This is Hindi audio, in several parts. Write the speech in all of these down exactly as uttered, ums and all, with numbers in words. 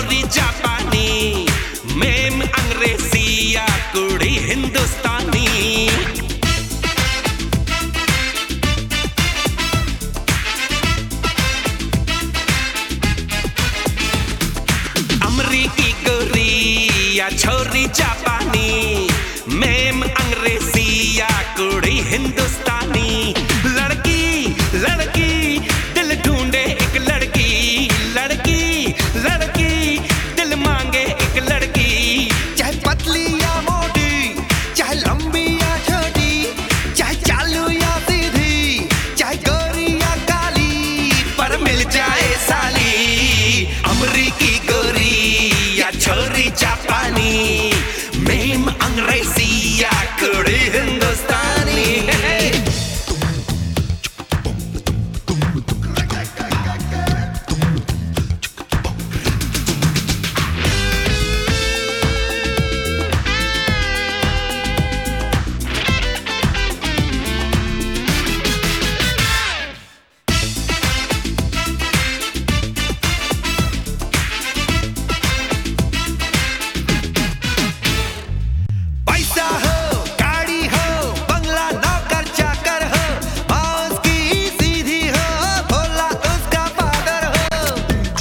छोरी जापानी, मेम अंग्रेजी या कुड़ी हिंदुस्तानी। अमरीकी गोरी या छोरी जापानी, मेम अंग्रेजी या कुड़ी हिंदुस्तानी। लड़की लड़की दिल ढूंढे एक लड़की, लड़की लड़की दिल मांगे एक लड़की। चाहे पतली या मोटी, चाहे लंबी या छोटी, चाहे चालू या सीधी, चाहे गोरी या काली, पर मिल जाए साली। अमरीकी गोरी या छोरी जापानी, मेम अंग्रेजी या कुड़ी हिंदुस्तानी। पैसा हो, गाड़ी हो, बंगला, नौकर चाकर हो, माँ उसकी सीधी हो, भोला उसका फादर हो।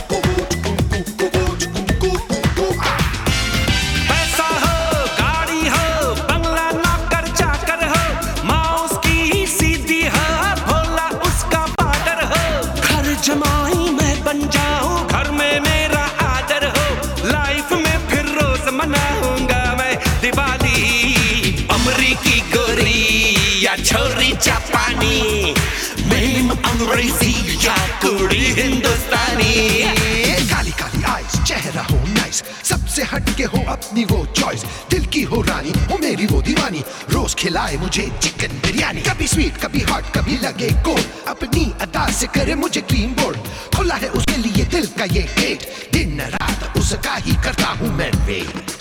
पैसा हो, गाड़ी हो, बंगला, नौकर चाकर हो, माँ उसकी सीधी हो, भोला उसका फादर हो। घर जमाई मैं बन जाऊं, घर में मेरा आदर हो, लाइफ में फिर रोज मनाऊंगा मैं दिवाली। अमरीकी गोरी या छोरी जापानी, मेम अंग्रेजी या कुड़ी हिंदुस्तानी। काली काली आइज, चेहरा हो नाइस, सबसे हटके हो अपनी वो चॉइस। दिल की हो रानी, हो मेरी वो दीवानी, रोज खिलाए मुझे चिकन बिरयानी। कभी स्वीट कभी हॉट कभी लगे कोल्ड, अपनी अदा से करे मुझे क्लीन बोर्ड। खुला है उसके लिए दिल का ये गेट, दिन रात उसका ही करता हूँ मैं वेट।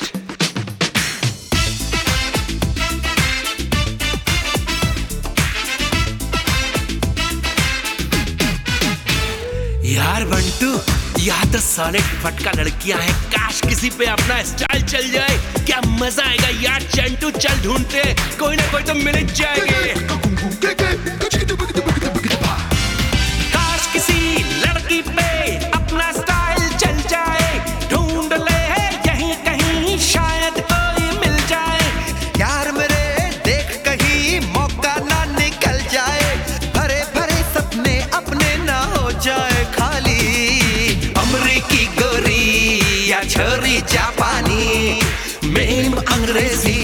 यार बंटू, यहाँ तो सॉलिड फटका लड़कियां हैं, काश किसी पे अपना स्टाइल चल जाए, क्या मजा आएगा यार। चंटू चल ढूंढते, कोई ना कोई तो मिल ही जाएंगे। काश किसी लड़की पे अपना स्टाइल चल जाए, ढूंढ ले यहीं कहीं शायद कोई मिल जाए। यार मेरे देख कहीं मौका ना निकल जाए, भरे भरे सपने अपने ना हो जाए खाली। अमरीकी गोरी या छोरी जापानी, मेम अंग्रेजी